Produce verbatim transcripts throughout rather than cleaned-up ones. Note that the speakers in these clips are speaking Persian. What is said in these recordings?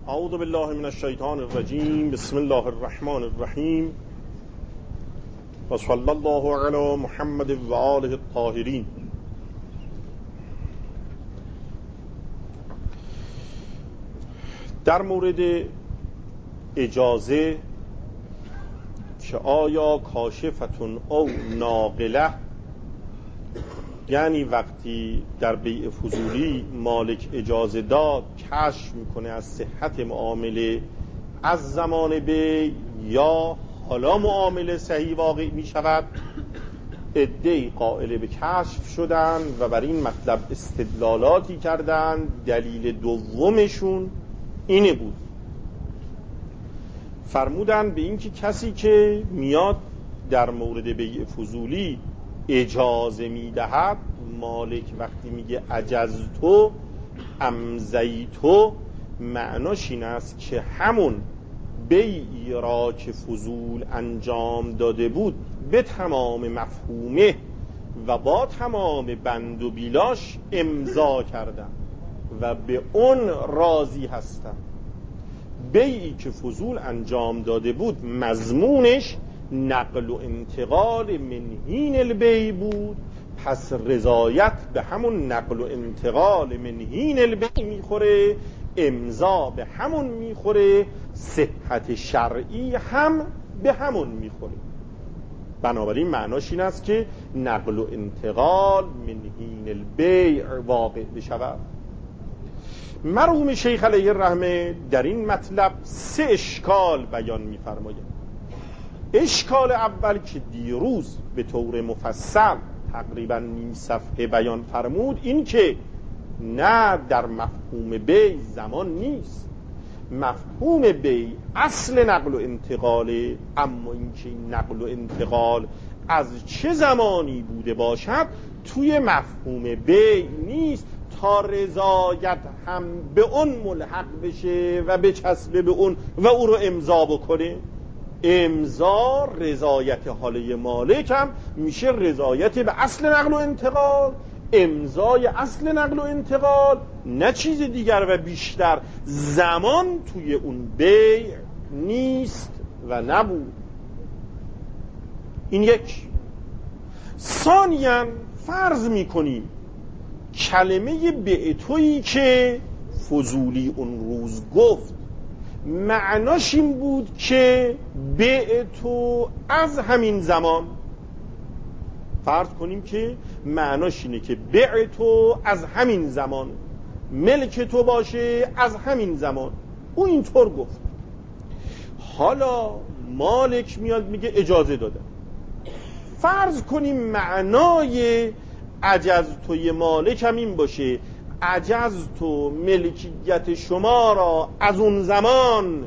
اعوذ بالله من الشیطان الرجیم. بسم الله الرحمن الرحیم و صلی الله علی محمد و آله الطاهرین. در مورد اجازه که آیا کاشفتون او ناقله، یعنی وقتی در بیع فضولی مالک اجازه داد کشف میکنه از صحت معامله از زمان بیع یا حالا معامله صحیح واقع میشود، عده‌ای قائل به کشف شدن و بر این مطلب استدلالاتی کردن. دلیل دومشون اینه بود، فرمودن به این که کسی که میاد در مورد بیع فضولی اجازه میدهد، مالک وقتی میگه اجزتو امضیتو، معناش این است که همون بیعی را که فضول انجام داده بود به تمام مفهومه و با تمام بند و بیلاش امضا کردم و به اون راضی هستم. بیعی که فضول انجام داده بود مضمونش نقل و انتقال منهین البیع بود، پس رضایت به همون نقل و انتقال منهین البیع میخوره، امضا به همون میخوره، صحت شرعی هم به همون میخوره. بنابراین معناش این است که نقل و انتقال منهین البیع واقع بشود. مرحوم شیخ علیه الرحمه در این مطلب سه اشکال بیان می‌فرمایند. اشکال اول که دیروز به طور مفصل تقریبا نیم صفحه بیان فرمود، این که نه در مفهوم بیع زمان نیست، مفهوم بیع اصل نقل و انتقاله، اما اینکه این نقل و انتقال از چه زمانی بوده باشد توی مفهوم بیع نیست تا رضایت هم به اون ملحق بشه و بچسبه به اون و او رو امضا بکنه. امضا رضایت حاله مالک هم میشه رضایت به اصل نقل و انتقال. امضای اصل نقل و انتقال نه چیز دیگر و بیشتر زمان توی اون بیع نیست و نبود. این یک. ثانیاً فرض میکنیم کلمه بعتویی که فضولی اون روز گفت معناش این بود که بعتو از همین زمان، فرض کنیم که معناش اینه که بعتو از همین زمان، ملک تو باشه از همین زمان. او اینطور گفت. حالا مالک میاد میگه اجازه داده. فرض کنیم معنای عجزتوی مالک هم این باشه، عجزتو ملکیت شما را از اون زمان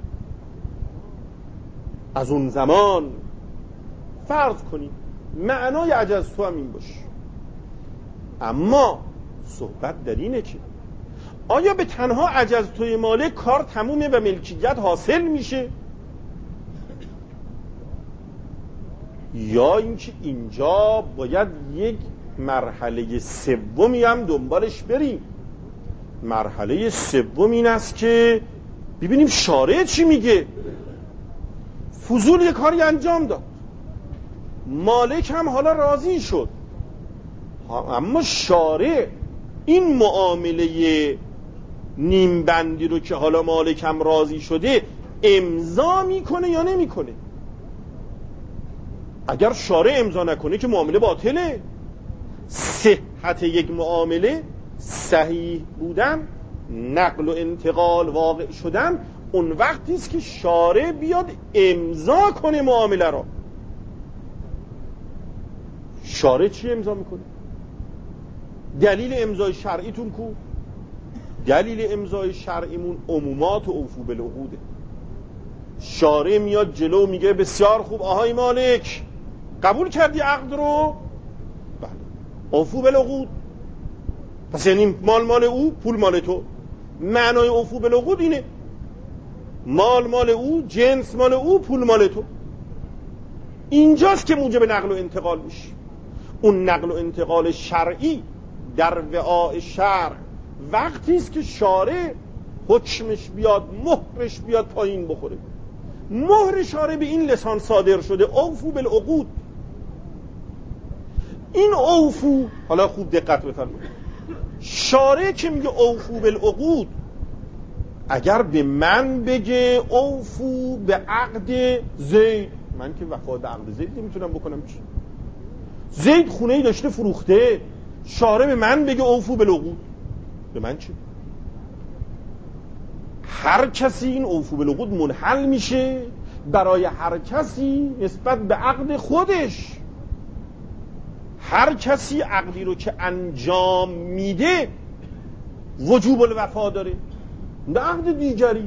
از اون زمان فرض کنیم معنای عجزتو هم این باشه. اما صحبت در اینه که آیا به تنها عجزتوی مالک کار تمومه و ملکیت حاصل میشه، یا اینکه اینجا باید یک مرحله سومی هم دنبالش بریم. مرحله سوم این است که ببینیم شارع چی میگه. فضول یک کاری انجام داد، مالک هم حالا راضی شد، اما شارع این معامله نیم بندی رو که حالا مالک هم راضی شده امضا میکنه یا نمیکنه؟ اگر شارع امضا نکنه که معامله باطله. صحت یک معامله، صحیح بودن، نقل و انتقال واقع شدن، اون وقتی است که شارع بیاد امضا کنه معامله را. شارع چی امضا میکنه؟ دلیل امضای شرعیتون کو؟ دلیل امضای شرعیمون عمومات و اوفو بالعقوده. شارع میاد جلو میگه بسیار خوب آهای مالک، قبول کردی عقد رو؟ بله. اوفو بالعقود، پس یعنی مال مال او، پول مال تو. معنای اوفو بالعقود اینه، مال مال او، جنس مال او، پول مال تو. اینجاست که موجب نقل و انتقال میشه. اون نقل و انتقال شرعی در وعاء شرع وقتی است که شارع حکمش بیاد، مهرش بیاد پایین بخوره. مهر شارع به این لسان صادر شده اوفو بالعقود. این اوفو، حالا خوب دقت بفرمایید، شارع که میگه اوفو بالعقود، اگر به من بگه اوفو به عقد زید، من که وفا به عقد زید نمیتونم بکنم. چی؟ زید خونه‌ای داشته فروخته، شارع به من بگه اوفو بالعقود، به من چی؟ هر کسی این اوفو بالعقود منحل میشه برای هر کسی نسبت به عقد خودش. هر کسی عقدی رو که انجام میده وجوب الوفا داره، نه عقد دیگری.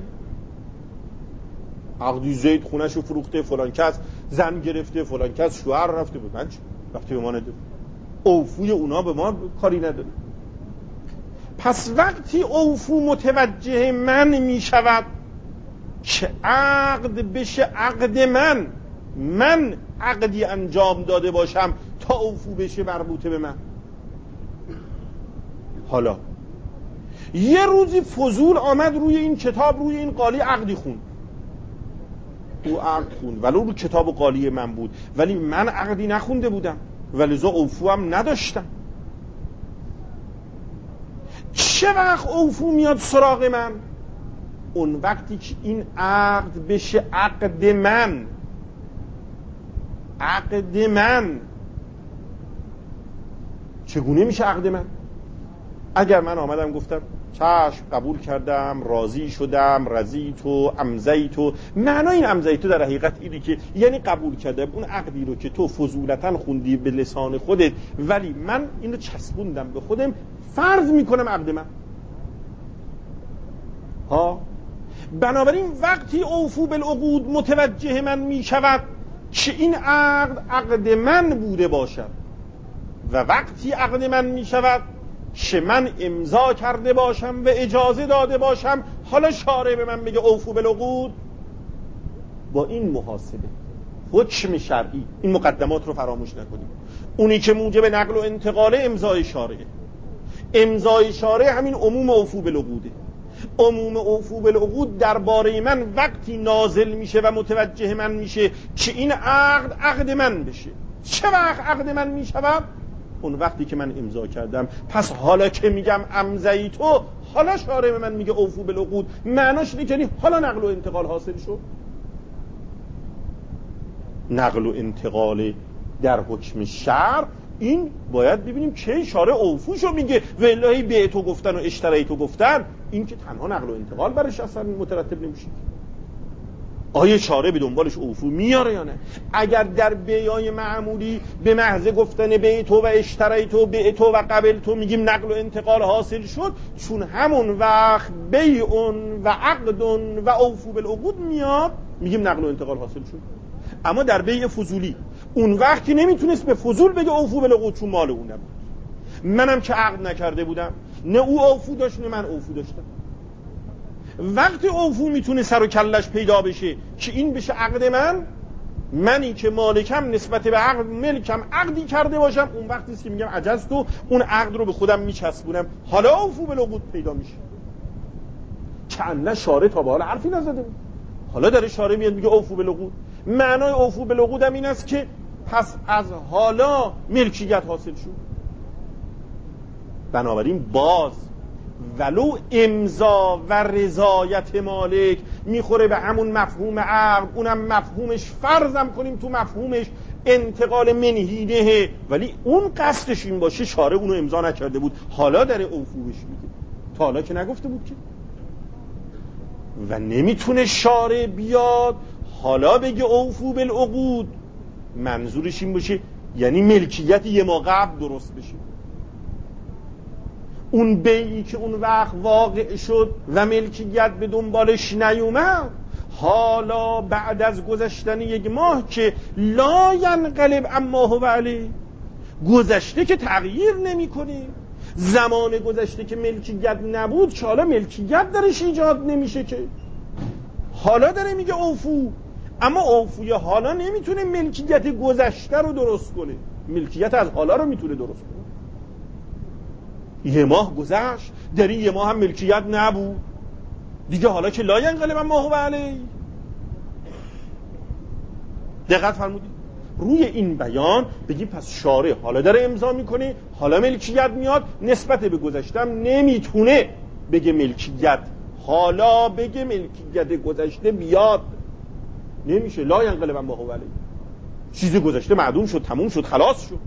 عقدی زید خونه‌شو فروخته، فلان کس زن گرفته، فلان کس شوهر رفته، به من چی؟ وقتی به ما نداره، اوفوی اونا به ما کاری نداره. پس وقتی اوفو متوجه من می شود که عقد بشه عقد من، من عقدی انجام داده باشم تا اوفو بشه مربوطه به من. حالا یه روزی فضول آمد روی این کتاب، روی این قالی عقدی خون، او عقد خون ولو رو کتاب قالی من بود، ولی من عقدی نخونده بودم ولذا اوفو هم نداشتم. چه وقت اوفو میاد سراغ من؟ اون وقتی که این عقد بشه عقد من. عقد من چگونه میشه عقد من؟ اگر من آمدم گفتم چشم قبول کردم، راضی شدم، رضیتو، امضیتو، معنای این امضیتو در حقیقت اینه که یعنی قبول کردم اون عقدی رو که تو فضولتاً خوندی به لسان خودت، ولی من اینو چسبوندم به خودم، فرض میکنم عقد من. ها، بنابراین وقتی اوفو بالعقود متوجه من می شود که این عقد عقد من بوده باشد و وقتی عقد من می شود که من امضا کرده باشم و اجازه داده باشم، حالا شارع به من بگه اوفو بالعقود، با این محاسبه حکم شرعی، این مقدمات رو فراموش نکنیم، اونی که موجب نقل و انتقال امضای شارعه. امضای شارع همین عموم اوفو بالعقوده. عموم اوفو بالعقود درباره من وقتی نازل میشه و متوجه من میشه که این عقد عقد من بشه. چه وقت عقد من میشود؟ اون وقتی که من امضا کردم. پس حالا که میگم امضیتو، حالا شارع به من میگه اوفو بالعقود، معناش اینه که حالا نقل و انتقال حاصل شد. نقل و انتقال در حکم شرع این باید ببینیم که شارع اوفوشو میگه و الهی بیعتو گفتن و اشتریتو گفتن، این که تنها نقل و انتقال برش اصلا مترتب نمیشه. آیا شارع به دنبالش اوفو میاره یا نه؟ اگر در بیعای معمولی به محض گفتن بیعتو و اشتریتو، بیعتو و قبلتو میگیم نقل و انتقال حاصل شد، چون همون وقت بیعون و عقدون و اوفو بالعقود میاد میگیم نقل و انتقال حاصل شد. اما در بیع فضولی اون وقتی نمیتونست به فضول بگه اوفو بالعقود، چون مال اون نبود. منم که عقد نکرده بودم، نه او اوفو داشت نه من اوفو داشتم. وقتی اوفو میتونه سر و کلش پیدا بشه که این بشه عقد من، منی که مالکم نسبت به عقد ملکم عقدی کرده باشم، اون وقتی است که میگم عجزتو، اون عقد رو به خودم میچسبونم، حالا اوفو بالعقود پیدا میشه. کنه شارع تا به حال حرفی نزده بود، حالا داره شارع میاد میگه اوفو بالعقود. معنای اوفو بالعقود هم این است که پس از حالا ملکیت حاصل شد. بنابراین باز ولو امضا و رضایت مالک میخوره به همون مفهوم عقد، اونم مفهومش فرضم کنیم تو مفهومش انتقال منهیده، ولی اون قصدش این باشه شارع اونو امضا نکرده بود، حالا داره اوفو بهش میگه، تا حالا که نگفته بود که. و نمیتونه شارع بیاد حالا بگه اوفو بالعقود، منظورش این باشه یعنی ملکیت یه ما قبل درست بشه. اون بیعی که اون وقت واقع شد و ملکیت به دنبالش نیومد، حالا بعد از گذشتن یک ماه که لا ینقلب اما هو علیه، گذشته که تغییر نمی کنه، زمان گذشته که ملکیت نبود که حالا ملکیت درش ایجاد نمیشه که، حالا داره میگه اوفو. اما اوفوی حالا نمیتونه ملکیت گذشته رو درست کنه، ملکیت از حالا رو میتونه درست کنه. یه ماه گذشت، در این یه ماه هم ملکیت نبود، دیگه حالا که لا ینقلب ما هو علیه. دقت فرمودید روی این بیان بگیم پس شارع حالا داره امضا میکنه، حالا ملکیت میاد، نسبت به گذشتم نمیتونه بگه ملکیت، حالا بگه ملکیت گذشته بیاد، نمیشه. لا ینقلب ما هو علیه، چیز گذشته معدوم شد، تموم شد، خلاص شد.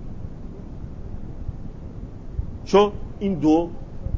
چون این دو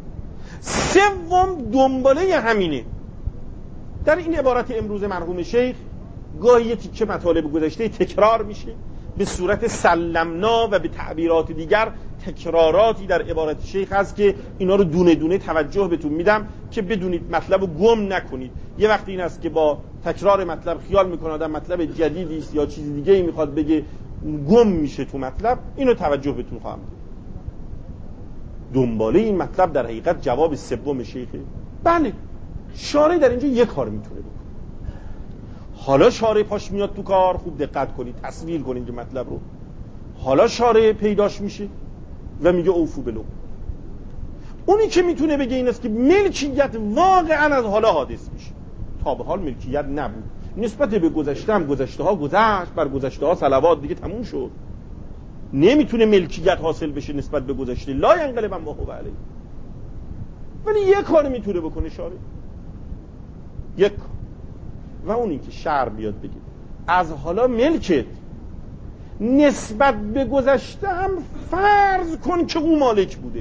سوم دنباله همینه. در این عبارت امروز مرحوم شیخ گاهی یه تیکه مطالب گذشته تکرار میشه به صورت سلمنا و به تعبیرات دیگر تکراراتی در عبارت شیخ هست که اینا رو دونه دونه توجه بهتون میدم که بدونید مطلب رو گم نکنید. یه وقت این است که با تکرار مطلب خیال میکنه آدم مطلب جدیدی است یا چیز دیگه ای میخواد بگه، گم میشه تو مطلب. اینو توجه بهتون خواهم داد. دنباله این مطلب در حقیقت جواب سوم شیخه. بله شارع در اینجا یه کار میتونه بکنه. حالا شارع پاش میاد تو کار، خوب دقت کنید، تصویر کنید که مطلب رو. حالا شارع پیداش میشه و میگه اوفو بلو. اونی که میتونه بگه این است که ملکیت واقعا از حالا حادث میشه، تا به حال ملکیت نبود، نسبت به گذشته هم گذشته ها گذشت، بر گذشته ها صلوات، دیگه تموم شد. نمیتونه ملکیت حاصل بشه نسبت به گذشته. لا ینقلب ما هو علیه. ولی یک کار میتونه بکنه شارع، یک کار، و اونی که شرع بیاد بگه از حالا ملکت نسبت به گذشته هم فرض کن که او مالک بوده،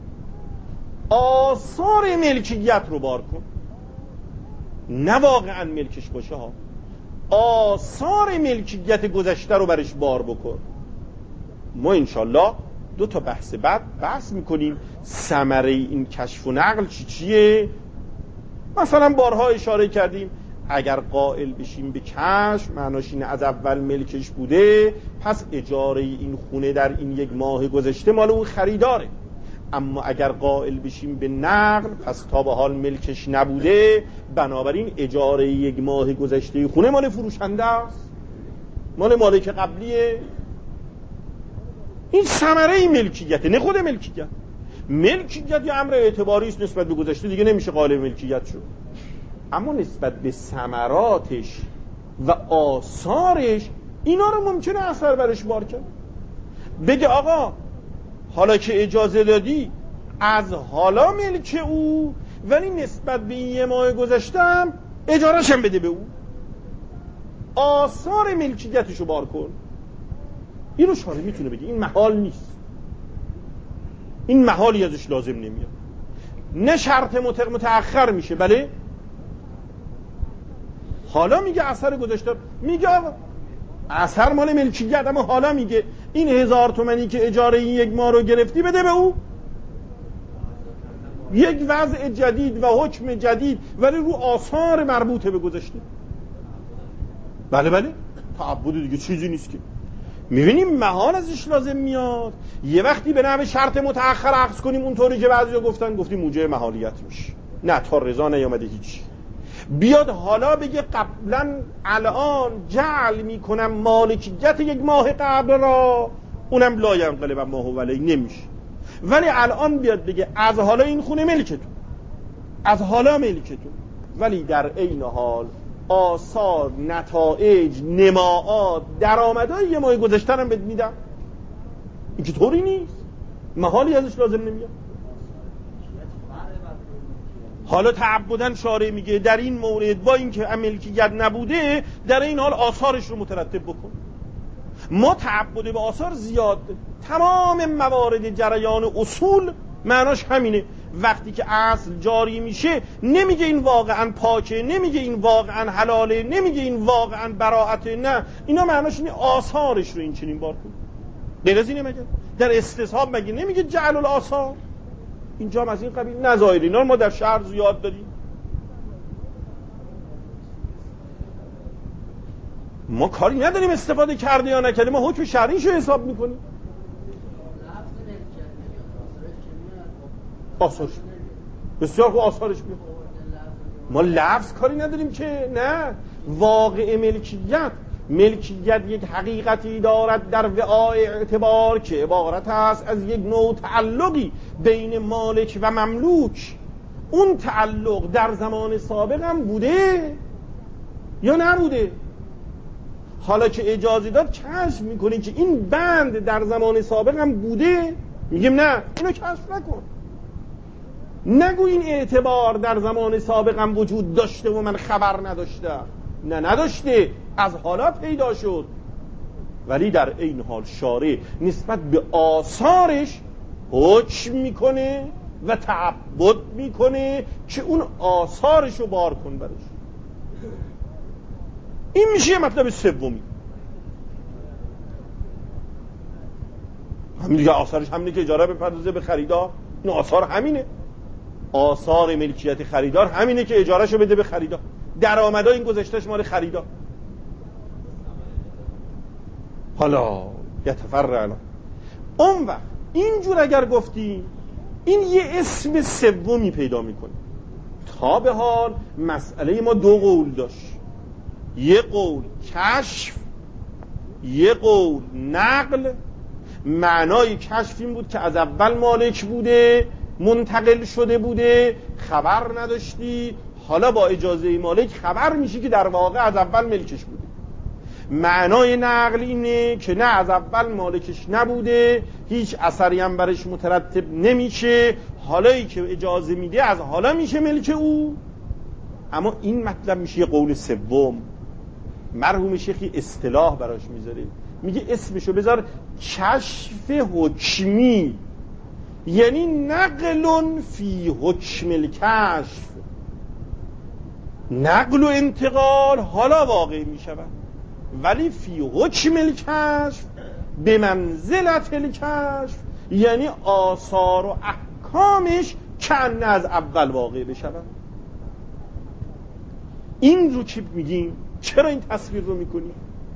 آثار ملکیت رو بار کن، نه واقعا ملکش باشه ها، آثار ملکیت گذشته رو برش بار بکن. ما انشالله دو تا بحث بعد بحث میکنیم ثمره این کشف و نقل چی چیه. مثلا بارها اشاره کردیم اگر قائل بشیم به کشف معناش اینه از اول ملکش بوده، پس اجاره این خونه در این یک ماه گذشته مال اون خریداره. اما اگر قائل بشیم به نقل پس تا به حال ملکش نبوده، بنابراین اجاره یک ماه گذشته خونه مال فروشنده است، مال مالک قبلیه. این ثمره ملکیت، نه خود ملکیت. ملکیت یا امر اعتباری است نسبت به گذشته، دیگه نمیشه قائل ملکیت شد. اما نسبت به ثمراتش و آثارش اینا رو ممکنه اثر برش بار کرد. بگه آقا حالا که اجازه دادی از حالا ملک او، ولی نسبت به این یه ماه گذشته هم اجارهش هم بده به او، آثار ملکیتشو بار کن. اینو شارع میتونه بگه، این محال نیست، این محالی ازش لازم نمیاد، نه شرط متأخر میشه. بله حالا میگه اثر گذشته، میگه آقا اثر مال ملکیت، اما حالا میگه این هزار تومنی که اجاره این یک ماه رو گرفتی بده به او، یک وضع جدید و حکم جدید ولی رو آثار مربوطه به گذشته. بله بله تعبد دیگه چیزی نیست که میبینیم محال ازش لازم میاد. یه وقتی به نحو شرط متأخر عکس کنیم اونطوری که بعضیا گفتن، گفتیم موجب محالیت میشه، نه تا رضا نیامده هیچ. بیاد حالا بگه قبلا الان جعل میکنم مالکیت یک ماه قبل را، اونم لا ینقلب ما هو علیه نمیشه. ولی الان بیاد بگه از حالا این خونه ملکتون، از حالا ملکتون، ولی در عین حال آثار، نتایج، نماعات، درآمدهای یه ماه گذشته هم بهت میدم، این که طوری نیست، محالی ازش لازم نمیاد. حالا تعبداً شارع میگه در این مورد با اینکه ملکیت نبوده در این حال آثارش رو مترتب بکن. ما تعبد به آثار زیاد، تمام موارد جریان اصول معناش همینه. وقتی که اصل جاری میشه نمیگه این واقعا پاکه، نمیگه این واقعا حلاله، نمیگه این واقعا براءته، نه، اینا معناش اینه آثارش رو این چنین بار کن. غیر از اینه مگه در استصحاب مگه نمیگه جعل الاثار؟ اینجا هم از این قبیل نظایر اینا ما در شهر زیاد داریم. ما کاری نداریم استفاده کرده یا نکرده، ما حکم شرعیشو حساب میکنیم. آثارش بسیار خوب، آثارش بیاد. ما لفظ کاری نداریم که، نه، واقع ملکیت ملکیت یک حقیقتی دارد در وعای اعتبار که عبارت است از یک نوع تعلقی بین مالک و مملوک. اون تعلق در زمان سابق هم بوده یا نبوده؟ حالا که اجازه داد کشف میکنیم که این بند در زمان سابق هم بوده، میگیم نه اینو کشف نکن، نگو این اعتبار در زمان سابق هم وجود داشته و من خبر نداشتم. نه نداشته، از حالا پیدا شد. ولی در این حال شارع نسبت به آثارش حکم میکنه و تعبد میکنه که اون آثارشو بار کن برش. این میشه یه مطلب سومی. همین دیگه آثارش همینه که اجاره بپردازه به خریدار. این آثار همینه، آثار ملکیت خریدار همینه که اجارهشو بده به خریدار. درآمدای این گذشتهش مال خریدار. حالا یتفرعنا. اون وقت اینجور اگر گفتیم این یه اسم سومی پیدا میکنه. تا به حال مسئله ما دو قول داشت، یه قول کشف، یه قول نقل. معنای کشف این بود که از اول مالک بوده، منتقل شده بوده، خبر نداشتی، حالا با اجازه مالک خبر میشی که در واقع از اول ملکش بوده. معنای نقل اینه که نه از اول مالکش نبوده، هیچ اثری هم برش مترتب نمیشه، حالایی که اجازه میده از حالا میشه ملک او. اما این مطلب میشه یه قول سوم. مرحوم شیخی اصطلاح براش میذاره، میگه اسمشو بذار کشف حکمی، یعنی نقل فی حکم الکشف. نقل و انتقال حالا واقع میشود، ولی فی حکم الکشف به منزلت الکشف، یعنی آثار و احکامش کنه از اول واقع بشود. این رو چی میگیم؟ چرا این تصویر رو میکنیم؟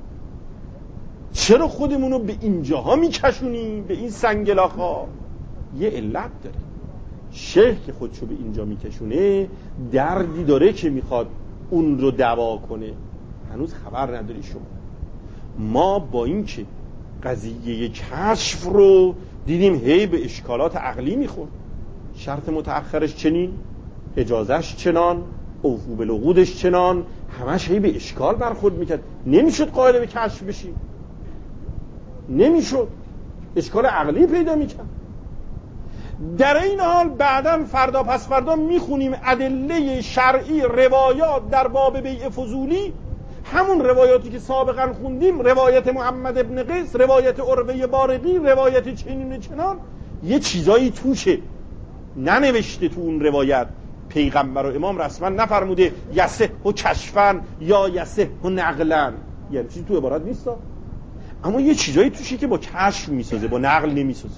چرا خودمونو به اینجاها میکشونیم، به این سنگلاخا؟ یه علت داره. شیخ که خودشو به اینجا میکشونه دردی داره که میخواد اون رو دوا کنه. هنوز خبر نداری شما. ما با این که قضیه کشف رو دیدیم هی به اشکالات عقلی میخورد، شرط متأخرش چنین، اجازهش چنان، اوفو بالعقودش چنان، همش هی به اشکال برخورد میکرد. نمیشد قائل به کشف بشیم، نمیشد، اشکال عقلی پیدا میکرد. در این حال بعداً فردا پس فردا میخونیم ادله شرعی، روایات در باب بیع فضولی، همون روایاتی که سابقا خوندیم، روایت محمد ابن قیس، روایت عروه بارقی، روایت چنین چنان، یه چیزایی توشه ننوشته تو اون روایت. پیغمبر و امام رسما نفرموده یصح و کشفن یا یصح و نقلن، یعنی چیزی تو عبارت نیست، اما یه چیزایی توشه که با کشف میسازه، با نقل نمیسازه.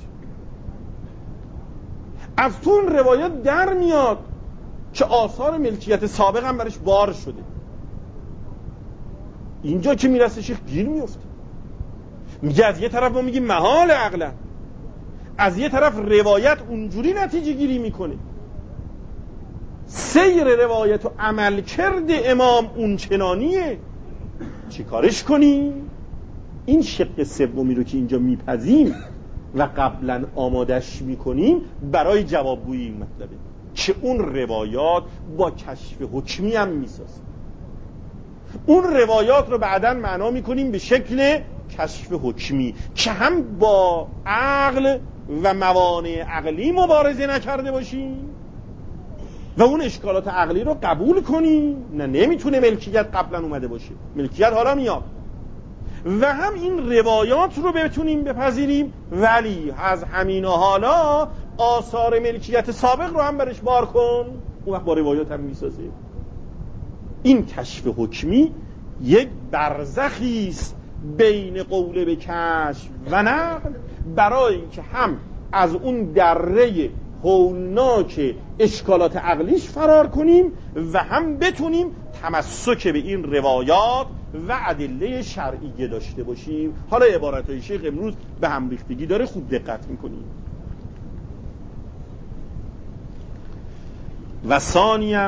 از تو اون روایت در میاد که آثار ملکیت سابق هم برش بار شده. اینجا که میرسه شیخ گیر میفته، میگه از یه طرف ما میگیم محال عقلا، از یه طرف روایت اونجوری نتیجه گیری میکنه. سیر روایت و عمل کرده امام اون چنانیه، چی کارش کنیم؟ این شق سومی رو که اینجا میپذیم و قبلا آمادش میکنیم برای جوابگویی این مطلبه که اون روایات با کشف حکمی هم میسازه. اون روایات رو بعداً معنا میکنیم به شکل کشف حکمی که هم با عقل و موانع عقلی مبارزه نکرده باشیم و اون اشکالات عقلی رو قبول کنیم. نه، نمیتونه ملکیت قبلا اومده باشه، ملکیت حالا میاد. و هم این روایات رو بتونیم بپذیریم، ولی از همین حالا آثار ملکیت سابق رو هم برش بار کن. اون وقت با روایات هم میسازه. این کشف حکمی یک برزخی است بین قول به کشف و نقل، برای اینکه هم از اون دره هولناک اشکالات عقلیش فرار کنیم و هم بتونیم تمسک به این روایات و ادله شرعیه داشته باشیم. حالا عبارتهای شیخ امروز به هم ریختگی داره، خوب دقت میکنیم. و ثانیاً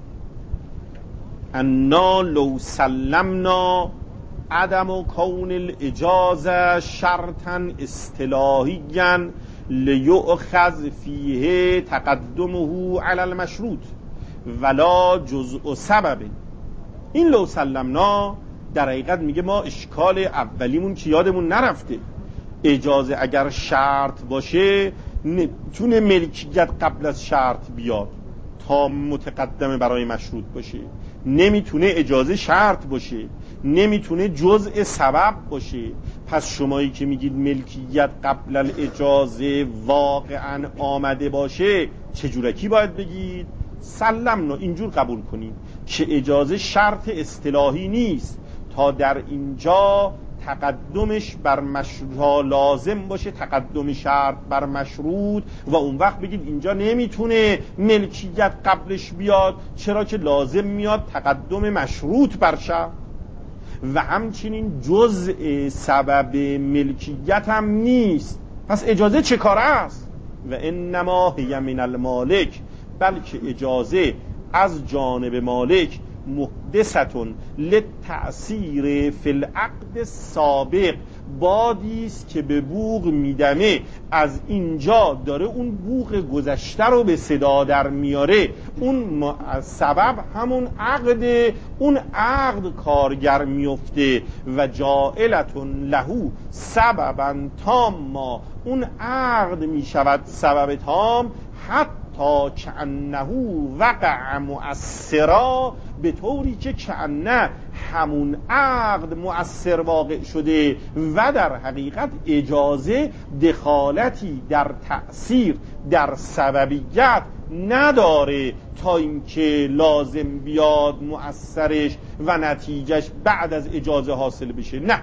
انا لو سلمنا عدم کون الاجازه شرطا اصطلاحیا لیؤخذ فیه تقدمه علی المشروط ولا جزء سبب. این لو سلمنا در حقیقت میگه ما اشکال اولیمون که یادمون نرفته، اجازه اگر شرط باشه نمیتونه ملکیت قبل از شرط بیاد تا متقدمه برای مشروط باشه، نمیتونه اجازه شرط باشه، نمیتونه جزء سبب باشه. پس شمایی که میگید ملکیت قبل الاجازه واقعا آمده باشه، چجورکی باید بگید؟ سلمنا، اینجور قبول کنید که اجازه شرط اصطلاحی نیست تا در اینجا تقدمش بر مشروط لازم باشه، تقدم شرط بر مشروط، و اون وقت بگید اینجا نمیتونه ملکیت قبلش بیاد، چرا که لازم میاد تقدم مشروط بر شرط. و همچنین جزء سبب ملکیت هم نیست. پس اجازه چه کاره است؟ و انما هی من المالک، بلکه اجازه از جانب مالک محدثتون للتأثیر فی العقد سابق، بادیست که به بوق میدمه، از اینجا داره اون بوق گذشته رو به صدا در میاره. اون سبب همون عقد، اون عقد کارگر میفته. و جائلتون لهو سببا تاما، اون عقد میشود سبب تام، حتی تا کأنه وقع مؤثرا، به طوری که کأنه همون عقد مؤثر واقع شده و در حقیقت اجازه دخالتی در تأثیر در سببیت نداره تا اینکه لازم بیاد مؤثرش و نتیجهش بعد از اجازه حاصل بشه. نه.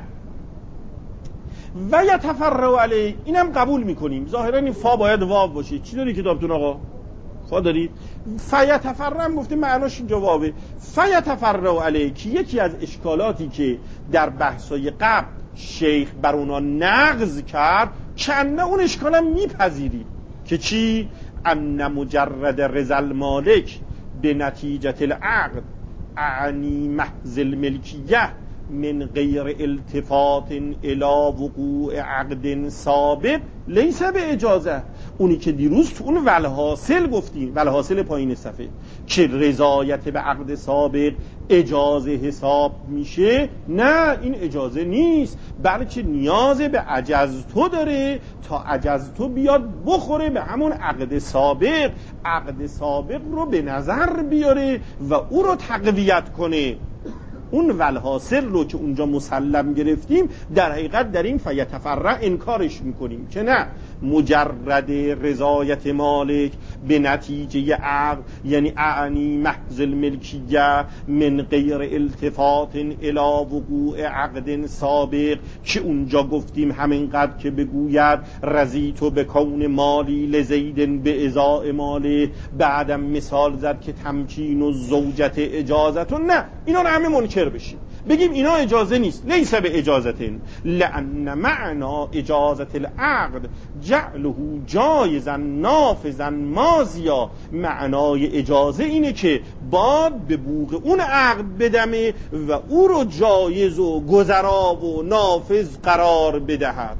و یتفرع علیه، اینم قبول میکنیم ظاهرا این فا باید واو باشه. چی داری کتابتون آقا؟ فا دارید؟ فیتفرع هم گفته معناش اینجا واوه. فیتفرع علیه که یکی از اشکالاتی که در بحثای قبل شیخ بر اونا نقض کرد، کنه اون اشکالم میپذیرید که چی؟ ان مجرد رضا المالک به نتیجه العقد اعنی محض الملکیه من غیر التفات الى وقوع عقد سابق لیس به اجازه. اونی که دیروز تو اون ولحاصل گفتیم، ولحاصل پایین صفحه، که رضایت به عقد سابق اجازه حساب میشه، نه این اجازه نیست، بلکه نیاز به عجزتو داره تا عجزتو بیاد بخوره به همون عقد سابق، عقد سابق رو به نظر بیاره و او رو تقویت کنه. اون ولحاصل رو که اونجا مسلم گرفتیم در حقیقت در این فیتفرع انکارش میکنیم که نه، مجرد رضایت مالک به نتیجه عقد یعنی اعنی محض الملکیه من غیر التفات الی وقوع عقد سابق، که اونجا گفتیم همینقدر که بگوید رضیت بکون مالی لزید به ازاء ماله، بعدم مثال زد که تمکین و زوجت اجازتون، نه اینا رو همه منکر بشیم، بگیم اینا اجازه نیست، لیس به اجازتن، لان معنا اجازت العقد جعله جایزا نافذا ماضیا. معنای اجازه اینه که باد به بوق اون عقد بدمه و او رو جایز و گذرا و نافذ قرار بدهد.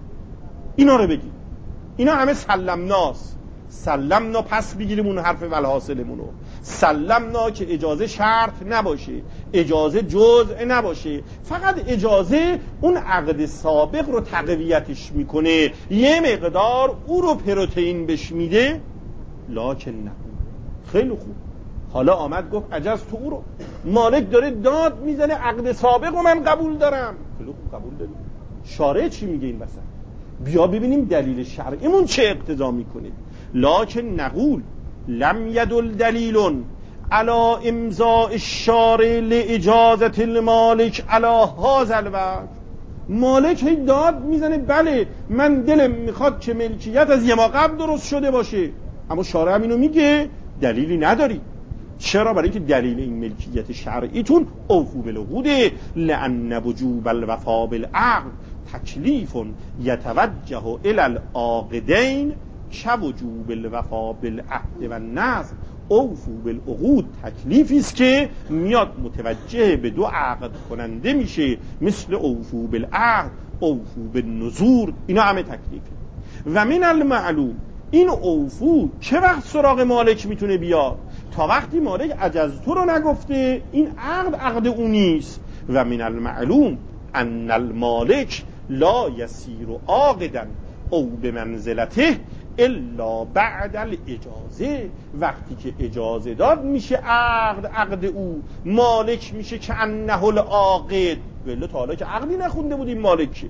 اینا رو بگیم، اینا همه سلمناست. سلمنا پس بگیریم اون حرف ولحاصلمونو، سلمنا که اجازه شرط نباشه، اجازه جزء نباشه، فقط اجازه اون عقد سابق رو تقویتش میکنه، یه مقدار او رو پروتئین بش میده. لکن نه، خیلی خوب، حالا آمد گفت عجز تو او رو، مالک داره داد میزنه عقد سابق رو من قبول دارم. خیلی خوب قبول داریم، شارع چی میگه این وسط؟ بیا ببینیم دلیل شرعیمون چه اقتضا میکنه. لکن نقول لم یدل دلیل علی امضاء الشارع لاجازه المالک علی هذا الوجه. مالک هی داد میزنه بله من دلم میخواد که ملکیت از یه ما قبل درست شده باشه، اما شارع هم اینو میگه دلیلی نداری. چرا؟ برای اینکه دلیل این ملکیت شرعیتون اوفو بالعقود، لان وجوب الوفا بالعقد تکلیف یتوجه الی العاقدین كوجوب الوفا بالعهد و النذر. اوفو بالعقود تکلیفی است که میاد متوجه به دو عقد کننده میشه، مثل اوفو بالعهد، اوفو بالنذور، اینا همه تکلیفه. و من المعلوم این اوفو چه وقت سراغ مالک میتونه بیاد؟ تا وقتی مالک عجزتو رو نگفته این عقد عقد اون نیست. و من المعلوم ان المالک لا یسیر عاقدا او به منزلته الا بعد الاجازه. وقتی که اجازه داد میشه عقد عقد او، مالک میشه که انه العاقد. ولی تا حالا که عقدی نخونده بود این مالک،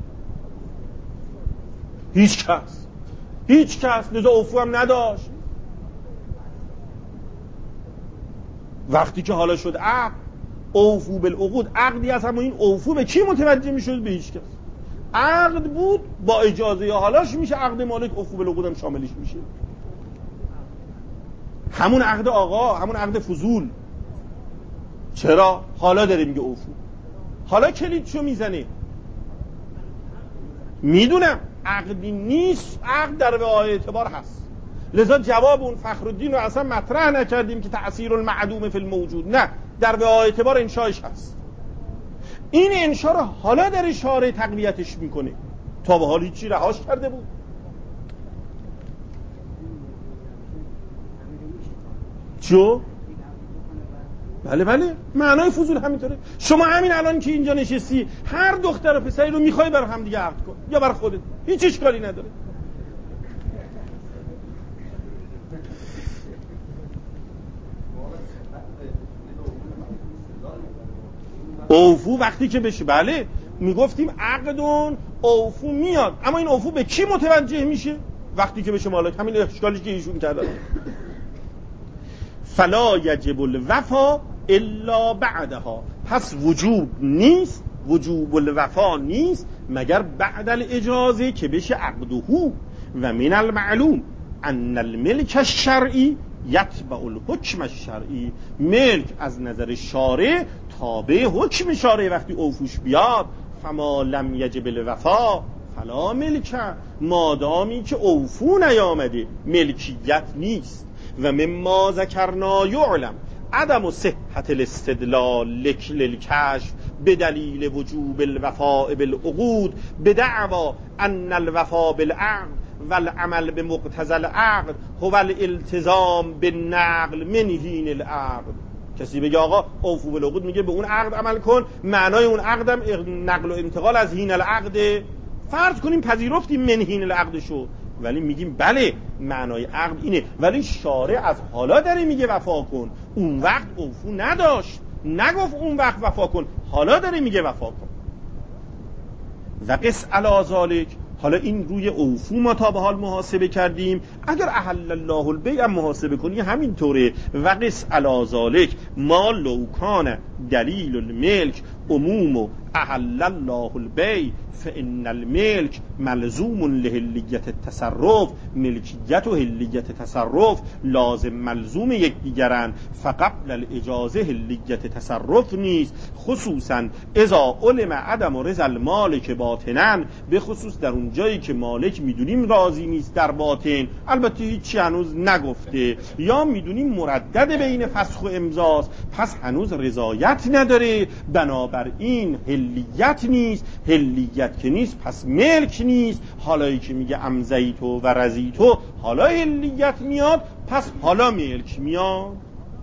هیچ کس هیچ کس لذا اوفو هم نداشت. وقتی که حالا شد عقد، اوفو بالعقود، عقدی هست، اما این اوفو به کی متوجه میشد؟ به هیچ کس. عقد بود با اجازه یا حالاش میشه عقد مالک، اوفو بالعقود هم شاملش میشه. همون عقد آقا، همون عقد فضول. چرا؟ حالا داره میگه اوفو. حالا کلید چو میزنه؟ میدونم عقدی نیست، عقد در وعای اعتبار هست. لذا جواب اون فخرالدین رو اصلا مطرح نکردیم که تأثیر المعدوم فی الموجود. نه، در وعای اعتبار انشایش هست. این انشا رو حالا در اشاره تقویتش میکنه، تا به حال هیچی رهاش کرده بود. چو؟ بله بله، معنای فضول همینطوره. شما همین الان که اینجا نشستی هر دختر و پسری رو میخوای بر هم دیگه عقد کن یا بر خودت، هیچ اشکالی نداره. اوفو وقتی که بشه، بله میگفتیم عقدون اوفو میاد، اما این اوفو به کی متوجه میشه؟ وقتی که بشه مالک. همین اشکالی که ایشون کردن. فلا یجب الوفا الا بعدها، پس وجوب نیست، وجوب الوفا نیست مگر بعد الاجازه که بشه عقده. و من المعلوم ان الملک الشرعی یتبع الحکم الشرعی، ملک از نظر شارع تابع حکم شارع. وقتی اوفوش بیاد، فما لم یجب الوفا فلا ملک، مادامی که اوفو نیامده ملکیت نیست. و مما ذکرنا یعلم عدم صحت الاستدلال لک للکشف بدلیل وجوب الوفاء بالعقود بدعوا ان الوفاء بالعقد والعمل بمقتضى العقد هو الالتزام بالنقل من حین العقد. کسی بگه آقا اوفو بالعقود میگه به اون عقد عمل کن، معنای اون عقدم نقل و انتقال از حین العقد. فرض کنیم پذیرفتیم من حین العقد شو، ولی میگیم بله معنای عقد اینه، ولی شارع از حالا داره میگه وفا کن، اون وقت اوفو نداشت، نگفت اون وقت وفا کن، حالا داره میگه وفا کن. و قس علی ذالک، حالا این روی اوفو ما تا به حال محاسبه کردیم، اگر احل الله البیع محاسبه کنی همین طوره. و قس علی ذالک ما لو کان دلیل الملک عموم و احل الله البیع فان الملک ملزوم لحلیت التصرف، ملکیت و حلیت تصرف لازم ملزوم یکدیگرن، فقبل الاجازه حلیت تصرف نیست، خصوصا اذا علم عدم رضا المالک باطنا، به خصوص در اون جایی که مالک میدونیم راضی نیست در باطن، البته هیچی هنوز نگفته، یا میدونیم مردد بین فسخ و امضاست، پس هنوز رضایت نداره، بنابراین حلیت نیست. حلیت که نیست پس ملک نیست. حالایی که میگه امضیتو و رضیتو، حالا حلیت میاد، پس حالا ملک میاد.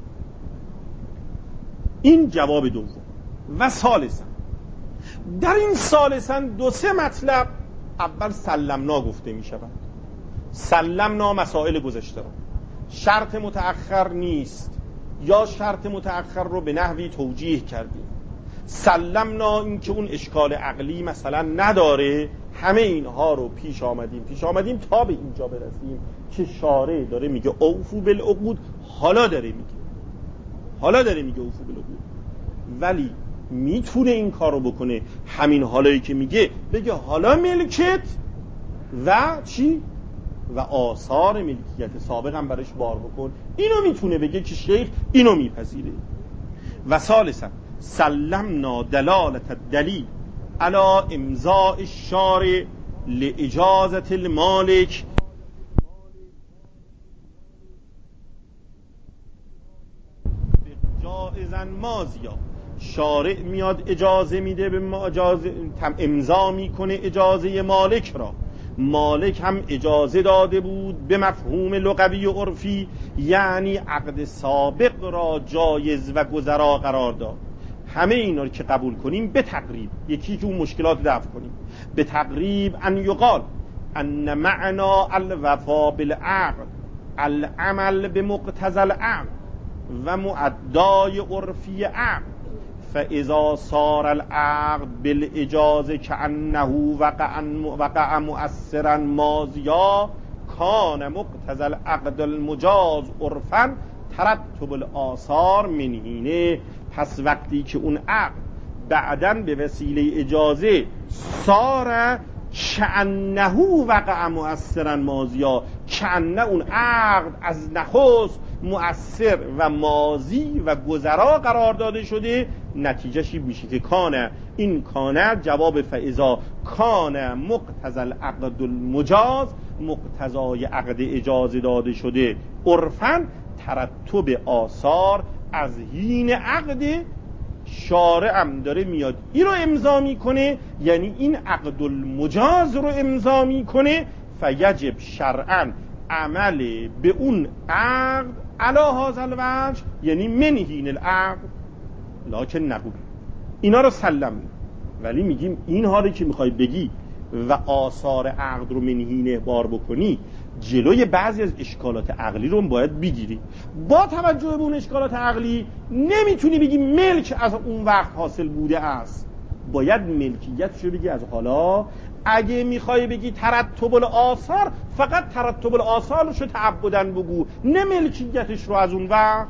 این جواب دوم. و ثالثا، در این ثالثا دو سه مطلب اول سلمنا گفته می شود. سلمنا مسائل گذشته را، شرط متأخر نیست یا شرط متأخر رو به نحوی توجیه کردیم. سلمنا این که اون اشکال عقلی مثلا نداره. همه اینها رو پیش آمدیم پیش آمدیم تا به اینجا برسیم که شارع داره میگه اوفو بالعقود، حالا داره میگه حالا داره میگه اوفو بالعقود، ولی میتونه این کار رو بکنه، همین حالایی که میگه بگه حالا ملکت و چی؟ و آثار ملکیت سابق هم برش بار بکن. اینو میتونه بگه که شیخ اینو میپذیره. و ثالثا سلمنا دلالت الدلیل علی امضاء الشارع لاجازة المالک جائزا ماضیا. شارع میاد اجازه میده به اجازه امضا میکنه اجازه مالک را، مالک هم اجازه داده بود به مفهوم لغوی و عرفی، یعنی عقد سابق را جایز و گذرا قرار داد. همه اینا رو که قبول کنیم به تقریب، یکی که اون مشکلات دفع کنیم، به تقریب ان یقال ان معنا الوفا بالعقد العمل به مقتضى العقد و معدای عرفی عقد، فاذا صار العقد بالاجازه كأنه وقع وقع مؤثرا ماضیا کان مقتضى العقد المجاز عرفا ترتب الآثار منهینه. پس وقتی که اون عقد بعداً به وسیله اجازه صار کأنه وقع مؤثرا ماضیا، کأنه اون عقد از نخست مؤثر و ماضی و گذرا قرار داده شده، نتیجهش میشه که کانه، این کانه جواب فاذا کانه مقتضى العقد المجاز، مقتضای عقد اجازه داده شده عرفاً ترتب آثار از هین عقد شارع هم داره میاد این رو امضا میکنه، یعنی این عقد المجاز رو امضا میکنه، فیجب شرعاً عمل به اون عقد علی هذا الوجه، یعنی منهین العقد. لکن نقول اینا رو سلم، ولی میگیم این حالی که میخوای بگی و آثار عقد رو منهینه بار بکنی، جلوی بعضی از اشکالات عقلی رو باید بگیری. با توجه به اون اشکالات عقلی نمیتونی بگی ملک از اون وقت حاصل بوده است، باید ملکیت رو بگی از حالا. اگه میخوای بگی ترتب الآثار، فقط ترتب الآثار رو تعبدن بگو، نه ملکیتش رو از اون وقت.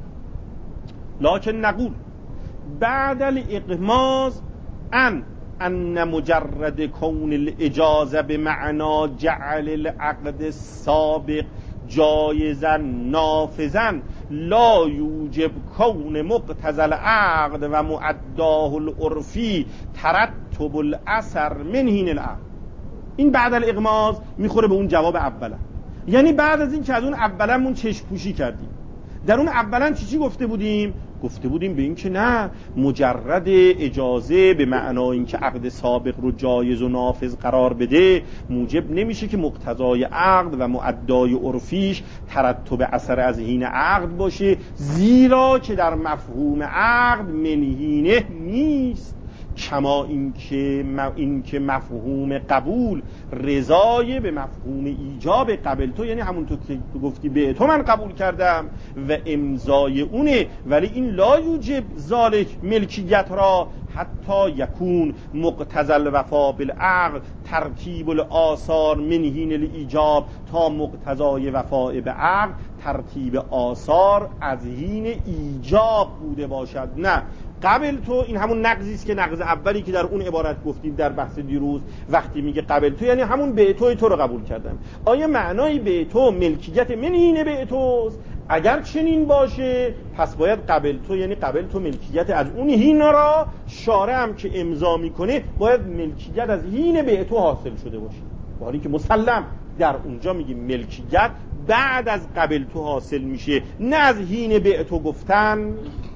لکن نقول بعد الاغماض ان ان مجرد کون الاجازه به معنا جعل العقد السابق جایزا نافذا لا یوجب کون مقتضى العقد و معداه العرفی ترتب الاثر من حین العقد. این بعد الاغماض میخوره به اون جواب اولا، یعنی بعد از این که از اون اولمون چشم پوشی کردیم، در اون اولا چی چی گفته بودیم؟ گفته بودیم به این که نه، مجرد اجازه به معنای این که عقد سابق رو جایز و نافذ قرار بده موجب نمیشه که مقتضای عقد و معدای عرفیش ترتب اثر از حین عقد باشه، زیرا که در مفهوم عقد منهینه نیست. کما این که این که مفهوم قبول رضای به مفهوم ایجاب قبل تو، یعنی همونطور که تو گفتی به تو من قبول کردم و امضای اونه، ولی این لا یوجب ذالک ملکیت را حتی یکون مقتضى الوفا بالعقد ترتیب الآثار من حین الایجاب، تا مقتضای وفاء به عقد ترتیب آثار از حین ایجاب بوده باشد. نه قبل تو، این همون نقضی است که نقض اولی که در اون عبارت گفتیم در بحث دیروز، وقتی میگه قبل تو یعنی همون به تو تو رو قبول کردم. آیا معنای به تو ملکیت من حین به توست؟ اگر چنین باشه پس باید قبل تو یعنی قبل تو ملکیت از اون حین را شارع هم که امضا میکنه باید ملکیت از حین به تو حاصل شده باشه، حالی که مسلم در اونجا میگیم ملکیت بعد از قبل تو حاصل میشه، نه از حین به تو گفتن.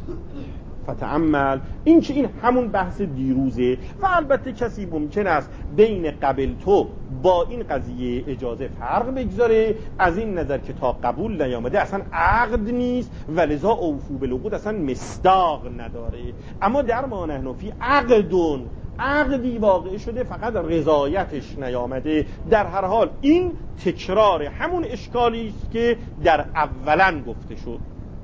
فتأمل این که این همون بحث دیروزه و البته کسی ممکن است بین قبل تو با این قضیه اجازه فرق بگذاره، از این نظر که تا قبول نیامده اصلا عقد نیست و لذا اوفو بالعقود اصلا مصداق نداره. اما در ما نحن فی عقدون، عقدی واقع شده فقط رضایتش نیامده. در هر حال این تکرار همون اشکالی است که در اولا گفته شد.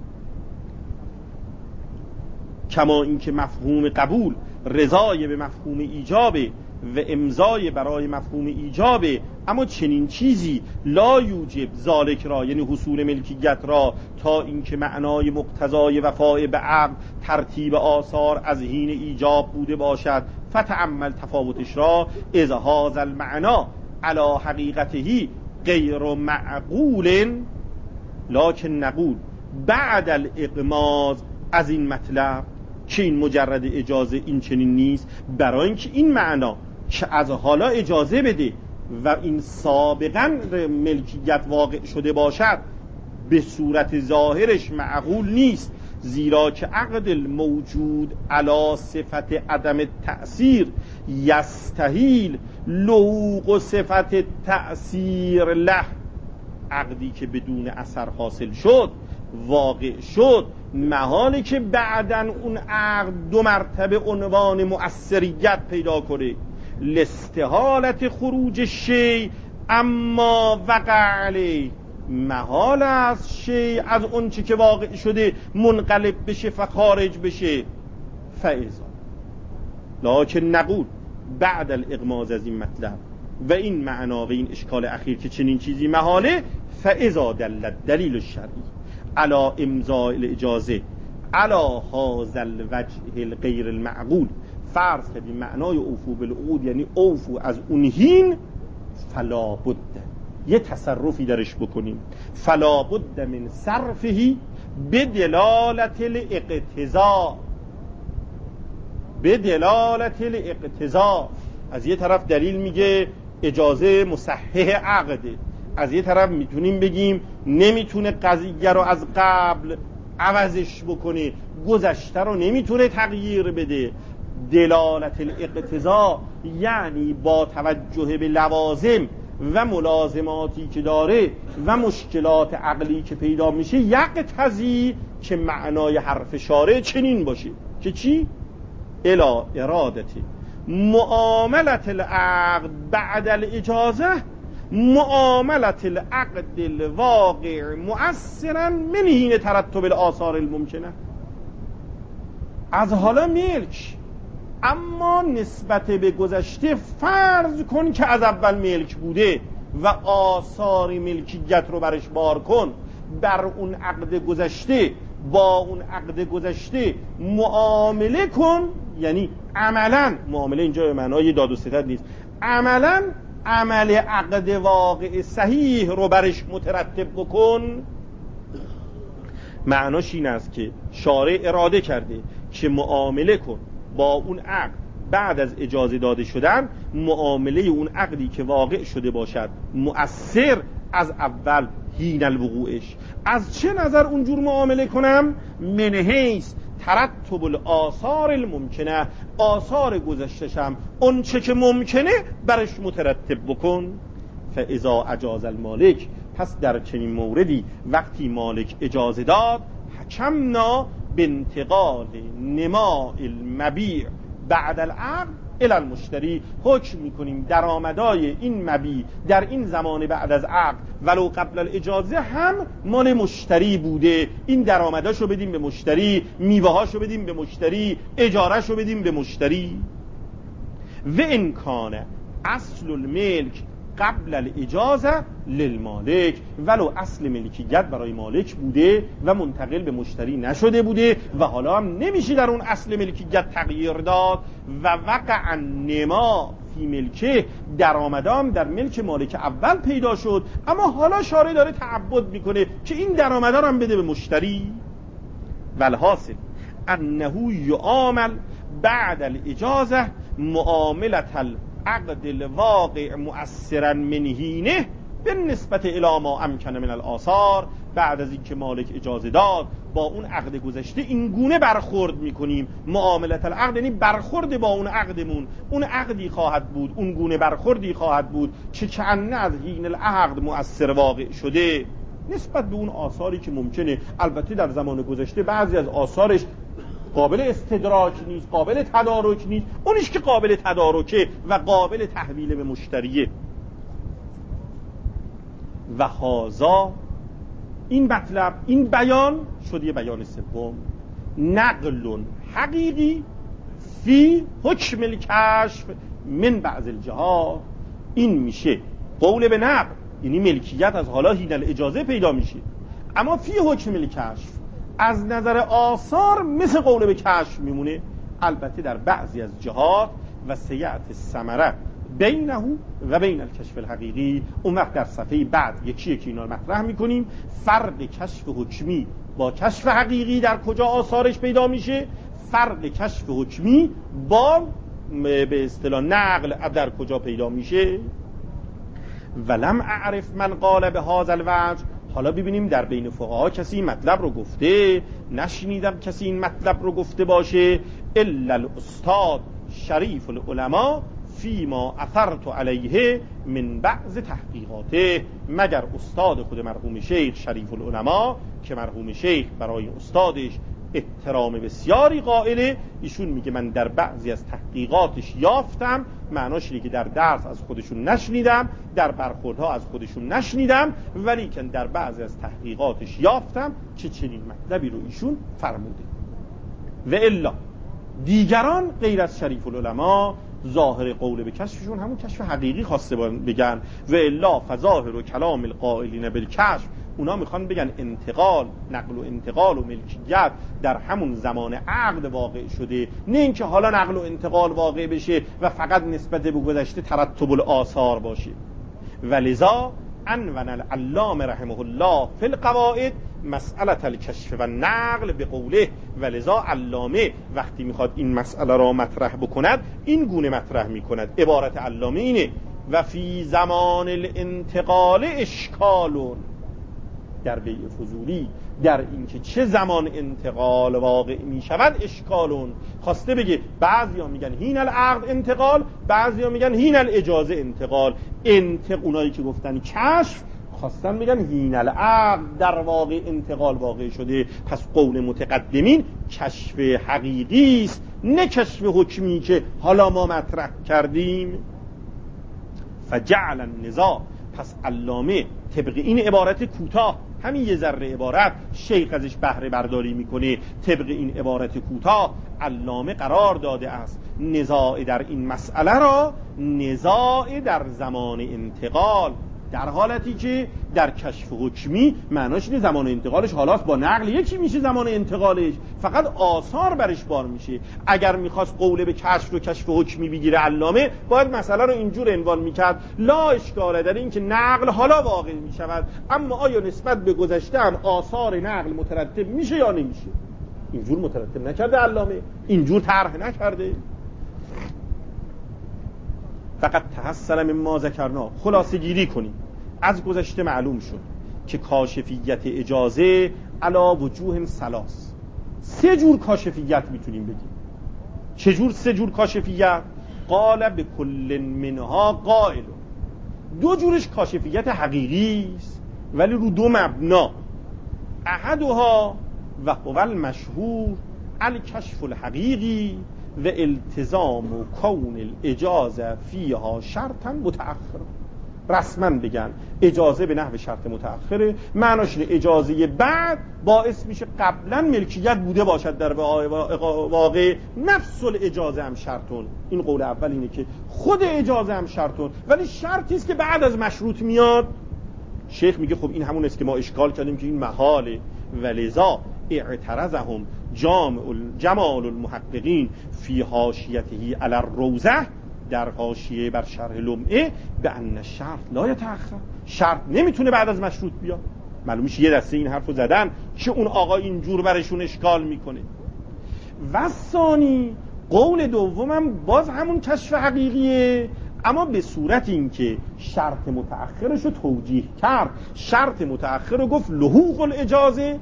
کما اینکه مفهوم قبول رضای به مفهوم ایجابه و امضای برای مفهوم ایجابه، اما چنین چیزی لا یوجب ذالک را یعنی حصول ملکیت را تا اینکه معنای مقتضای وفاء به عقد ترتیب آثار از حین ایجاب بوده باشد. فتأمل تفاوتش را، اذ هذا المعنا علی حقیقته غیر معقول لکن نقول بعد الاغماض. از این مطلب که این مجرد اجازه این چنین نیست، برای اینکه این معنا که از حالا اجازه بده و این سابقا ملکیت واقع شده باشد به صورت ظاهرش معقول نیست، زیرا که عقد الموجود علی صفت عدم تأثیر یستحیل لحوق صفت تأثیر له، عقدی که بدون اثر حاصل شد واقع شد محاله که بعدن اون عقد دو مرتبه عنوان مؤثریت پیدا کنه. لاستحالت خروج شی اما وقع علیه، محال از شی از اون چی که واقع شده منقلب بشه فخارج بشه. فاذا لکن نقول بعد الاغماض از این مطلب و این معنا و این اشکال اخیر که چنین چیزی محاله، فاذا دل دلیل الشرعی علی امضاء الاجازه علی هذا الوجه الغیر المعقول، فرض کردیم معنای اوفو بالعقود یعنی اوفو از اون هین، فلا بد یه تصرفی درش بکنیم، فلا بد من صرفه بدلالت الاقتضاء، بدلالت الاقتضاء. از یه طرف دلیل میگه اجازه مصحح عقده، از یه طرف میتونیم بگیم نمیتونه قضیه رو از قبل عوضش بکنه، گذشته رو نمیتونه تغییر بده. دلالت الاقتضاء یعنی با توجه به لوازم و ملازماتی که داره و مشکلات عقلی که پیدا میشه، یقتضی که معنای حرف شارع چنین باشه که چی؟ الی ارادت معاملت العقد بعد الاجازه معاملت العقد الواقع مؤثرا من حین ترتب الاثار الممکنه. از حالا ملک، اما نسبت به گذشته فرض کن که از اول ملک بوده و آثار ملکیت رو برش بار کن، بر اون عقد گذشته با اون عقد گذشته معامله کن، یعنی عملا معامله اینجا به معنای داد و ستد نیست، عملا عمل عقد واقع صحیح رو برش مترتب بکن. معناش این است که شارع اراده کرده که معامله کن با اون عقد بعد از اجازه داده شدن، معامله اون عقدی که واقع شده باشد مؤثر از اول حین الوقوعش. از چه نظر اونجور معامله کنم؟ من حیث ترتب الاثار الممکنه، آثار گذشتشم اون چه که ممکنه برش مترتب بکن. فاذا اجاز المالک، پس در چنین موردی وقتی مالک اجازه داد، حکمنا بانتقال نماء المبیع بعد العقد الی المشتری، حکم میکنیم درآمدای این مبیع در این زمان بعد از عقد ولو قبل الاجازه هم مال مشتری بوده، این درآمداشو بدیم به مشتری، میوهاشو بدیم به مشتری، اجارهشو بدیم به مشتری. و ان کان اصل الملک قبل الاجازه للمالک، ولو اصل ملکیت برای مالک بوده و منتقل به مشتری نشده بوده و حالا هم نمیشه در اون اصل ملکیت تغییر داد، و وقع نما فی ملکه، درآمدام در ملک مالک اول پیدا شد، اما حالا شارع داره تعبد میکنه که این درآمدا رو هم بده به مشتری. والحاصل انه یعامل بعد الاجازه معاملت عقد الواقع مؤثرا من حینه بالنسبت الی ما امکن من الاثار، بعد از اینکه مالک اجازه داد با اون عقد گذشته این گونه برخورد میکنیم. معاملت العقد یعنی برخورد با اون عقدمون، اون عقدی خواهد بود، اون گونه برخوردی خواهد بود که چنه از حین العقد مؤثر واقع شده نسبت به اون آثاری که ممکنه. البته در زمان گذشته بعضی از آثارش قابل استدراک نیست، قابل تدارک نیست، اونیش که قابل تدارکه و قابل تحویل به مشتریه. و هازا، این مطلب، این بیان شد یه بیان سوم، نقل حقیقی فی حکم الکشف من بعض الجهات. این میشه قول به نقل، یعنی ملکیت از حالا حین الاجازه پیدا میشه، اما فی حکم الکشف از نظر آثار مثل قول به کشف میمونه، البته در بعضی از جهات و سیعت الثمره بینه و بین الکشف الحقیقی. اون وقت در صفحه بعد یکی یکی اینا رو مطرح میکنیم، فرق کشف حکمی با کشف حقیقی در کجا آثارش پیدا میشه، فرق کشف حکمی با به اصطلاح نقل در کجا پیدا میشه. ولم اعرف من قال به هذا الوجه حالا ببینیم در بین فقها کسی این مطلب رو گفته؟ نشنیدم کسی این مطلب رو گفته باشه. الا الاستاد شریف العلماء فیما اثرت علیه من بعض تحقیقاته، مگر استاد خود مرحوم شیخ شریف العلماء که مرحوم شیخ برای استادش احترام بسیاری قائله، ایشون میگه من در بعضی از تحقیقاتش یافتم، معناش اینه که در درس از خودشون نشنیدم، در برخوردها از خودشون نشنیدم، ولی که در بعضی از تحقیقاتش یافتم چه چنین مطلبی رو ایشون فرموده. و الا دیگران غیر از شریف العلماء ظاهر قول به کشفشون همون کشف حقیقی خواسته بگن. و الا فظاهر و کلام القائلین بالکشف، اونا میخوان بگن انتقال، نقل و انتقال و ملکیت در همون زمان عقد واقع شده، نه اینکه حالا نقل و انتقال واقع بشه و فقط نسبت به گذشته ترتب الآثار باشه. ولذا عنون العلامه رحمه الله فی القواعد مسئله الکشف و نقل به قوله. ولذا علامه وقتی میخواد این مسئله را مطرح بکند این گونه مطرح میکند. عبارت علامه اینه: و فی زمان الانتقال اشکالون، در بیع فضولی در اینکه چه زمان انتقال واقع می شود اشکالون. خواسته بگه بعضیا میگن هین العقد انتقال، بعضیا میگن هین الاجازه انتقال. انتق اونایی که گفتن کشف خواستن میگن هین العقد در واقع انتقال واقع شده. پس قول متقدمین کشف حقیقی است، نه کشف حکمی که حالا ما مطرح کردیم. فجعل النزاع، پس علامه طبق این عبارت کوتاه، همین یه ذره عبارت شیخ ازش بهره برداری میکنه، طبق این عبارت کوتاه علامه قرار داده است نزاع در این مسئله را نزاع در زمان انتقال، در حالتی که در کشف حکمی معناش اینه زمان انتقالش حالاست با نقل یکی میشه، زمان انتقالش فقط آثار برش بار میشه. اگر میخواست قوله به کشف و کشف حکمی بگیره علامه باید مسئله رو اینجور عنوان میکرد: لا اشکال در این که نقل حالا واقع میشود، اما آیا نسبت به گذشته هم آثار نقل مترتب میشه یا نمیشه. اینجور مترتب نکرده علامه، اینجور طرح نکرده. فقط تحصل مما ذکرنا، خلاصه گیری کنیم از گذشته معلوم شد که کاشفیت اجازه علا وجوه ثلاث، سه جور کاشفیت میتونیم بگیم. چجور سه جور کاشفیت؟ قال به کل منها قائل، دو جورش کاشفیت حقیقی است ولی رو دو مبنا. احدها و هو المشهور الکشف الحقیقی و التزام و کون الاجازه فیها شرطا متأخر. رسما بگن اجازه به نحو شرط متأخره، معناش اینه اجازه بعد باعث میشه قبلا ملکیت بوده باشد در واقع. نفس الاجازه هم شرطون، این قول اول اینه که خود اجازه هم شرطون ولی شرطی است که بعد از مشروط میاد. شیخ میگه خب این همون است که ما اشکال کردیم که این محاله. ولذا اعترضهم جامع جمال المحققین فی حاشیته علی الروضه، در حاشیه بر شرح لمعه، به ان شرط لا یتأخر، شرط نمیتونه بعد از مشروط بیاد. معلوم میشه یه دسته این حرفو زدن که اون آقا اینجور برشون اشکال میکنه. و ثانی، قول دومم باز همون کشف حقیقیه، اما به صورت این که شرط متأخرش رو توجیه کرد. شرط متأخر رو گفت لحوق الاجازه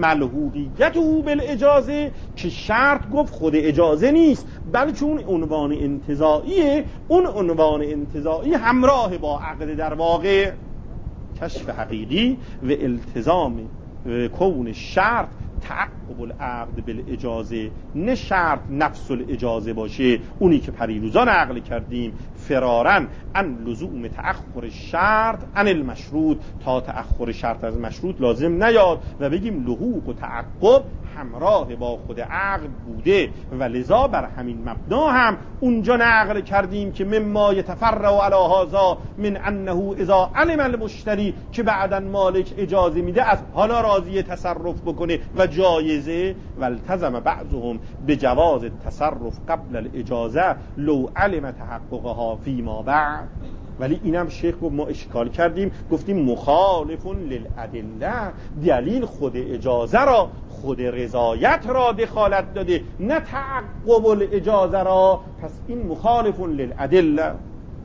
ملحوقیته بالاجازه، که شرط گفت خود اجازه نیست بلکه اون عنوان انتزاعیه، اون عنوان انتزاعی همراه با عقد در واقع. کشف حقیقی و التزام کون شرط تعقب العقد بالاجازه، نه شرط نفس الاجازه باشه، اونی که پریروزان عقل کردیم فرارن ان لزوم تأخر شرط عن المشروط، تا تأخر شرط از مشروط لازم نیاد و بگیم لحوق و تعقب همراه با خود عقد بوده. و لذا بر همین مبنا هم اونجا نقل کردیم که مما یتفرع علی هذا من انه اذا علم المشتری، که بعداً مالک اجازه میده از حالا راضی تصرف بکنه و جایزه. والتزم بعضهم بجواز التصرف قبل الاجازه لو علم تحققها فيما بعد. ولی اینم شیخ گفت ما اشکال کردیم، گفتیم مخالف للادله، دلیل خود اجازه را، خود رضایت را دخالت داده، نه تعقب الاجازه را، پس این مخالف للادله.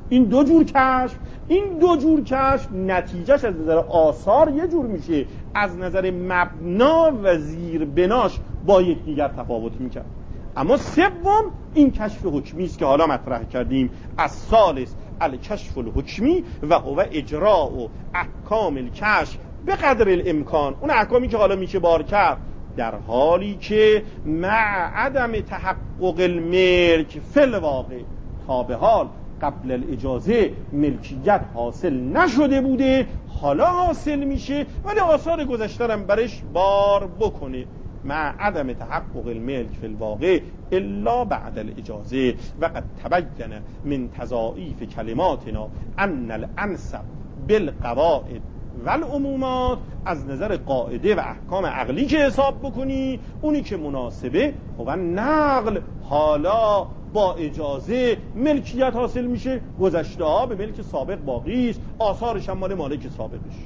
این دو جور کشف، این دو جور کشف نتیجهش از نظر آثار یه جور میشه، از نظر مبنا و زیر بناش با یکدیگر تفاوت میکرد. اما سوم این کشف حکمی است که حالا مطرح کردیم، از ثالث الکشف الحکمی و هو اجراء و احکام الکشف به قدر الامکان، اون احکامی که حالا میشه بار کرد در حالی که مع عدم تحقق الملک فی الواقع، تا به حال قبل الاجازه ملکیت حاصل نشده بوده، حالا حاصل میشه ولی آثار گذشته هم برش بار بکنه. مع عدم تحقق الملک فی الواقع الا بعد الاجازه و قد تبین من تضاعیف کلماتنا ان الانسب بالقواعد والعمومات، از نظر قاعده و احکام عقلی که حساب بکنی اونی که مناسبه و نقل، حالا با اجازه ملکیت حاصل میشه، گذشته ها به ملک سابق باقی است، آثارش هم مال مالک سابقش.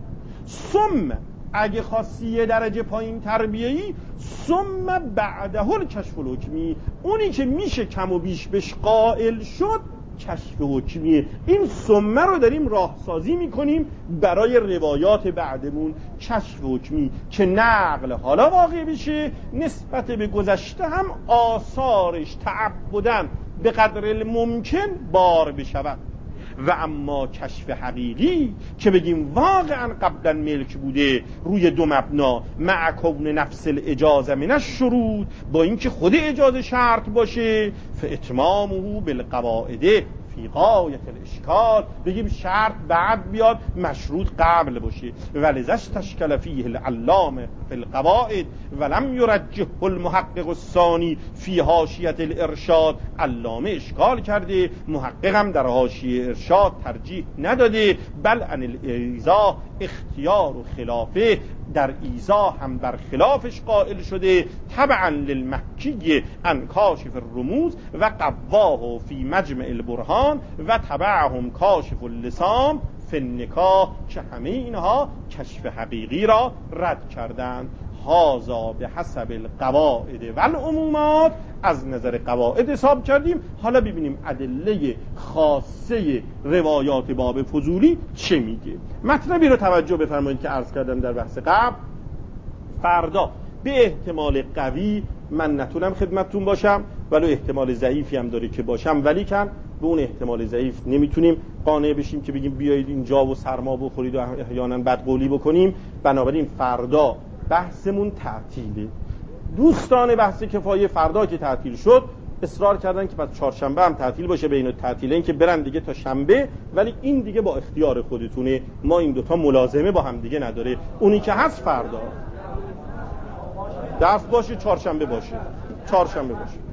ثم اگه خواستی یه درجه پایین تربیه‌ای، ثم بعده الکشف الحکمی، اونی که میشه کم و بیش بهش قائل شد کشف حکمیه. این ثم رو داریم راهسازی میکنیم برای روایات بعدمون، کشف حکمی که نقل حالا واقع بشه، نسبت به گذشته هم آثارش تعبداً به قدر الممکن بار بشود. و اما کشف حقیقی که بگیم واقعا قبلا ملک بوده روی دو مبنا، مع کون نفس الاجازه من الشروط، با اینکه خود اجازه شرط باشه، فاتمامه بالقواعد فی غایت الاشکال، بگیم شرط بعد بیاد مشروط قبل باشه. ولذا تشکل فیه العلامه فی القواعد ولم یرجح المحقق الثانی فی حاشیه الارشاد، علامه اشکال کرده، محقق هم در حاشیه ارشاد ترجیح نداده، بل ان الایضاح اختیار و خلافه، در ایضاح هم بر خلافش قائل شده، تبعا للمحکی عن کاشف الرموز و قواه فی مجمع البرهان و تبعهم کاشف اللسان فی النکاح، که همه اینها کشف حقیقی را رد کردند. هذا به حسب القواعد والعمومات، از نظر قواعد حساب کردیم. حالا ببینیم ادله خاصه روایات باب فضولی چه میگه. مطلبی رو توجه بفرمایید که عرض کردم در بحث قبل، فردا به احتمال قوی من نتونم خدمتتون باشم، ولی احتمال ضعیفی هم داره که باشم، ولی کن به اون احتمال ضعیف نمیتونیم قانع بشیم که بگیم بیایید اینجا و سرما بخورید و احیانا بدقولی بکنیم. بنابراین فردا بحثمون تعطیله. دوستان بحث کفایه فردا که تعطیل شد اصرار کردن که پس چهارشنبه هم تعطیل باشه، بین التعطیلین که برن دیگه تا شنبه، ولی این دیگه با اختیار خودتونه، ما این دوتا ملازمه با هم دیگه نداره. اونی که هست فردا درس باشه، چهارشنبه باشه، چهارشنبه باشه.